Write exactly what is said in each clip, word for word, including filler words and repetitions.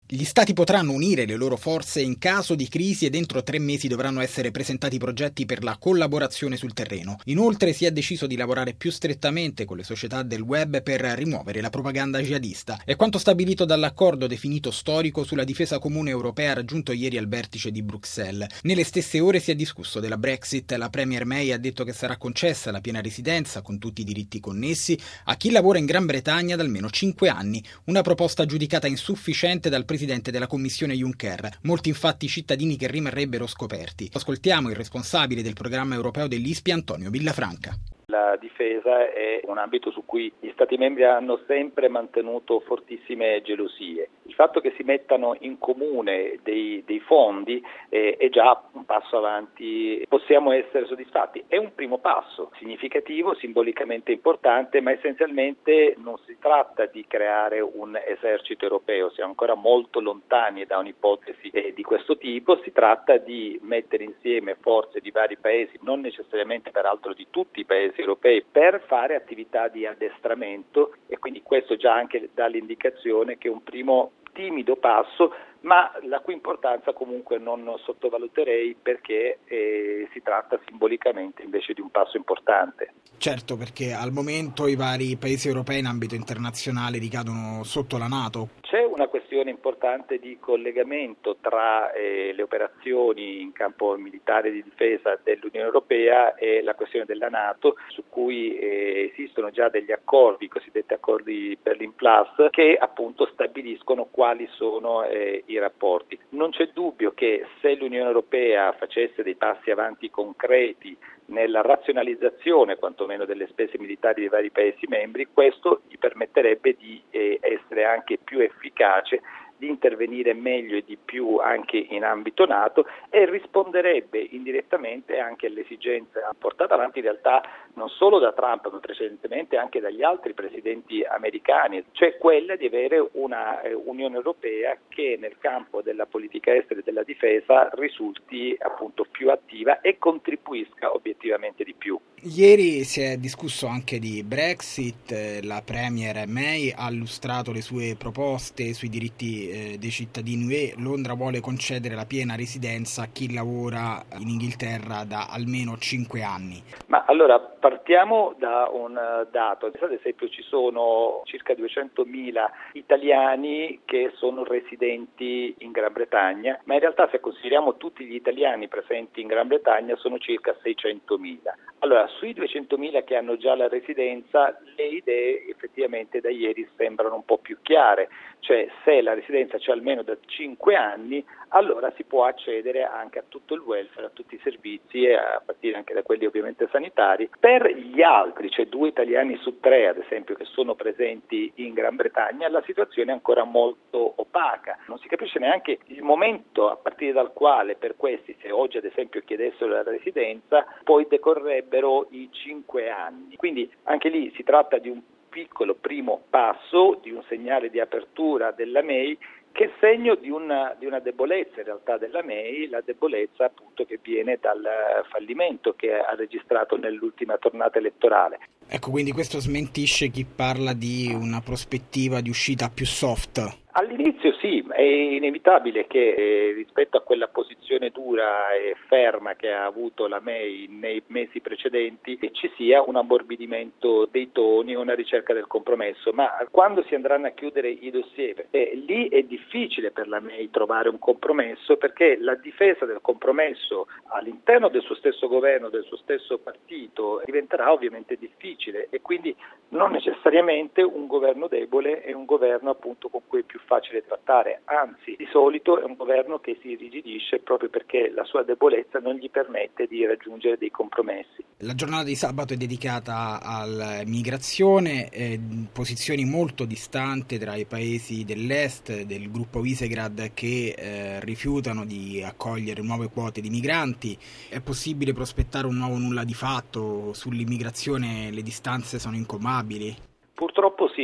Gli stati potranno unire le loro forze in caso di crisi ed entro tre mesi dovranno essere presentati progetti per la collaborazione sul terreno. Inoltre si è deciso di lavorare più strettamente con le società del web per rimuovere la propaganda jihadista. È quanto stabilito dall'accordo definito storico sulla difesa comune europea raggiunto ieri al vertice di Bruxelles. Nelle stesse ore si è discusso della Brexit. La Premier May ha detto che sarà concessa la piena residenza, con tutti i diritti connessi, a chi lavora in Gran Bretagna da almeno cinque anni. Una proposta giudicata insufficiente dal Presidente della Commissione Juncker. Molti infatti cittadini che rimarrebbero scoperti. Ascoltiamo il responsabile del programma europeo dell'I S P I, Antonio Villafranca. La difesa è un ambito su cui gli Stati membri hanno sempre mantenuto fortissime gelosie. Il fatto che si mettano in comune dei, dei fondi eh, è già un passo avanti, possiamo essere soddisfatti. È un primo passo significativo, simbolicamente importante, ma essenzialmente non si tratta di creare un esercito europeo, siamo ancora molto lontani da un'ipotesi eh, di questo tipo. Si tratta di mettere insieme forze di vari paesi, non necessariamente peraltro di tutti i paesi europei, per fare attività di addestramento, e quindi questo già anche dà l'indicazione che è un primo timido passo, ma la cui importanza comunque non sottovaluterei, perché eh, si tratta simbolicamente invece di un passo importante. Certo, perché al momento i vari paesi europei in ambito internazionale ricadono sotto la NATO. C'è una questione importante di collegamento tra eh, le operazioni in campo militare di difesa dell'Unione Europea e la questione della NATO, su cui eh, esistono già degli accordi, i cosiddetti accordi Berlin Plus, che appunto stabiliscono quali sono eh, i rapporti. Non c'è dubbio che se l'Unione Europea facesse dei passi avanti concreti nella razionalizzazione quantomeno delle spese militari dei vari Paesi membri, questo gli permetterebbe di eh, essere anche più efficace, di intervenire meglio e di più anche in ambito NATO, e risponderebbe indirettamente anche alle esigenze portate avanti in realtà non solo da Trump ma precedentemente anche dagli altri presidenti americani, cioè quella di avere una eh, Unione Europea che nel campo della politica estera e della difesa risulti appunto più attiva e contribuisca obiettivamente di più. Ieri si è discusso anche di Brexit. La Premier May ha illustrato le sue proposte sui diritti eh, dei cittadini U E. Londra vuole concedere la piena residenza a chi lavora in Inghilterra da almeno cinque anni. Ma allora partiamo da un dato. Ad esempio ci sono circa duecentomila italiani che sono residenti in Gran Bretagna, ma in realtà se consideriamo tutti gli italiani presenti in Gran Bretagna sono circa seicentomila. Allora, sui duecentomila che hanno già la residenza, le idee effettivamente da ieri sembrano un po' più chiare, cioè se la residenza c'è almeno da cinque anni, allora si può accedere anche a tutto il welfare, a tutti i servizi, a partire anche da quelli ovviamente sanitari. Per gli altri, cioè due italiani su tre ad esempio che sono presenti in Gran Bretagna, la situazione è ancora molto opaca, non si capisce neanche il momento a partire dal quale per questi, se oggi ad esempio chiedessero la residenza, poi decorrebbero i cinque anni. Quindi anche lì si tratta di un piccolo primo passo, di un segnale di apertura della May, che è segno di una, di una debolezza in realtà della May, la debolezza appunto che viene dal fallimento che ha registrato nell'ultima tornata elettorale. Ecco, quindi questo smentisce chi parla di una prospettiva di uscita più soft. All'inizio sì, è inevitabile che eh, rispetto a quella posizione dura e ferma che ha avuto la May nei mesi precedenti eh, ci sia un ammorbidimento dei toni e una ricerca del compromesso, ma quando si andranno a chiudere i dossier, eh, lì è difficile per la May trovare un compromesso, perché la difesa del compromesso all'interno del suo stesso governo, del suo stesso partito, diventerà ovviamente difficile, e quindi non necessariamente un governo debole è un governo appunto con cui è più facile trattare, anzi di solito è un governo che si irrigidisce proprio perché la sua debolezza non gli permette di raggiungere dei compromessi. La giornata di sabato è dedicata alla migrazione, eh, posizioni molto distanti tra i paesi dell'est, del gruppo Visegrad, che eh, rifiutano di accogliere nuove quote di migranti. È possibile prospettare un nuovo nulla di fatto? Sull'immigrazione le distanze sono incomabili? Purtroppo sì, e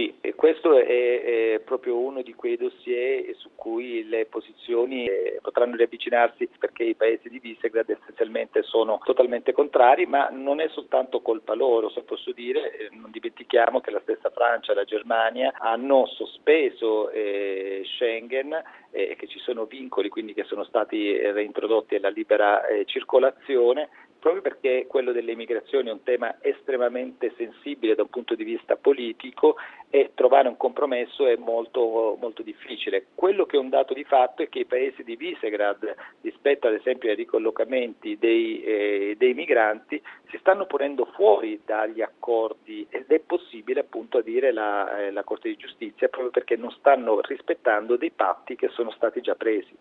questo è, è proprio uno di quei dossier su cui le posizioni eh, potranno riavvicinarsi, perché i paesi di Visegrad essenzialmente sono totalmente contrari, ma non è soltanto colpa loro, se posso dire. Eh, non dimentichiamo che la stessa Francia e la Germania hanno sospeso eh, Schengen e eh, che ci sono vincoli quindi che sono stati reintrodotti alla libera eh, circolazione, proprio perché quello delle migrazioni è un tema estremamente sensibile da un punto di vista politico e trovare un compromesso è molto, molto difficile. Quello che è un dato di fatto è che i paesi di Visegrad, rispetto ad esempio ai ricollocamenti dei, eh, dei migranti, si stanno ponendo fuori dagli accordi ed è possibile appunto a dire la, eh, la Corte di Giustizia, proprio perché non stanno rispettando dei patti che sono stati già presi.